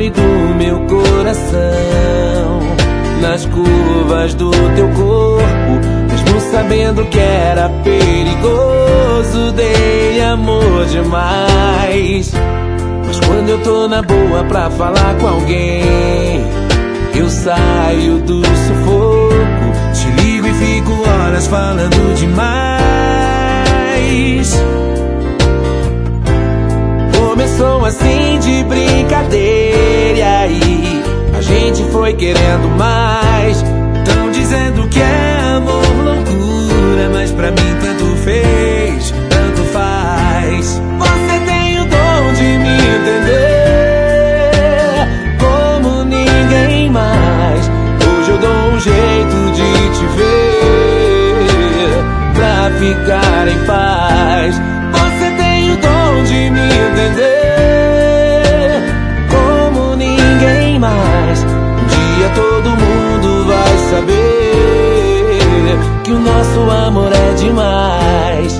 controle do meu coração, nas curvas do teu corpo, mesmo sabendo que era perigoso. Dei amor demais, mas quando eu tô na boa pra falar com alguém, eu saio do sufoco. Te ligo e fico horas falando demais. Começou assim de brincadeira, e aí a gente foi querendo mais. Tão dizendo que é amor, loucura, mas pra mim tanto fez, tanto faz. Você tem o dom de me entender como ninguém mais. Hoje eu dou um jeito de te ver pra ficar em paz. Você tem o dom de me entender como ninguém mais. Um dia todo mundo vai saber que o nosso amor é demais.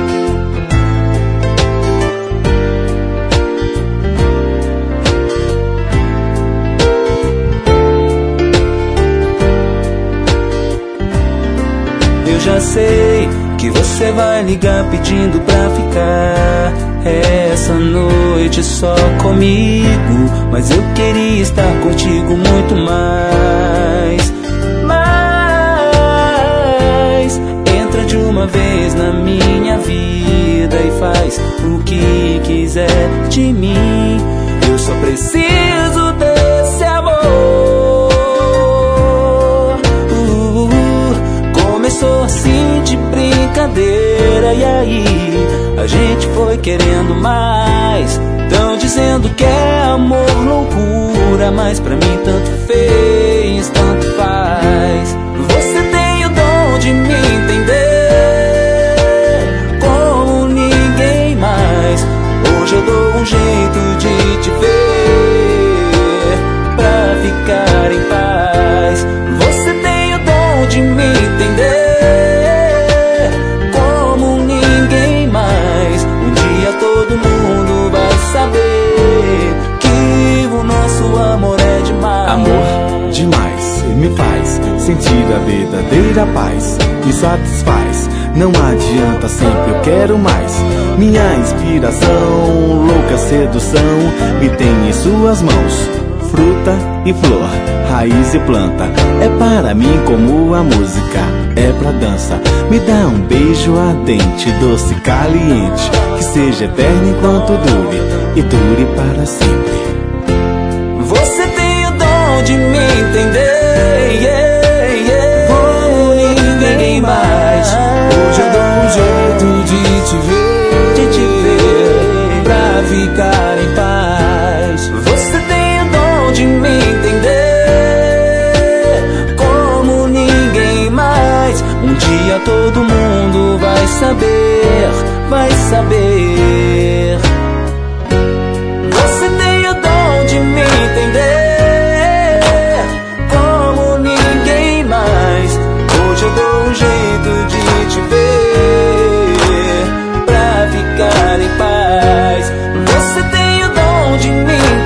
Eu já sei que você vai ligar pedindo pra ficar essa noite só comigo, mas eu queria estar contigo muito mais. Mas entra de uma vez na minha vida e faz o que quiser de mim. Eu só preciso desse amor. Começou assim de brincadeira, e aí a gente foi querendo mais. Tão dizendo que é amor, loucura, mas pra mim tanto fez, tanto faz. Você tem o dom de me entender como ninguém mais. Hoje eu dou um jeito de te ver pra ficar em paz. Você tem o dom de me entender como ninguém mais. Um dia todo mundo vai saber que o nosso amor é demais. Amor demais me faz sentir a verdadeira paz, me satisfaz. Não adianta, sempre eu quero mais. Minha inspiração, louca sedução, me tem em suas mãos. Fruta e flor, raiz e planta, é para mim como a música é pra dança. Me dá um beijo ardente, doce, caliente, que seja eterno enquanto dure e dure para sempre. Você tem o dom de me entender, yeah, yeah, como ninguém mais. Hoje eu dou um jeito de te ver pra ficar em paz. Você tem o dom de me entender como ninguém mais. Um dia todo mundo vai saber, vai saber. Você tem o dom de me entender como ninguém mais. Hoje eu dou um jeito de te ver pra ficar em paz. Você tem o dom de me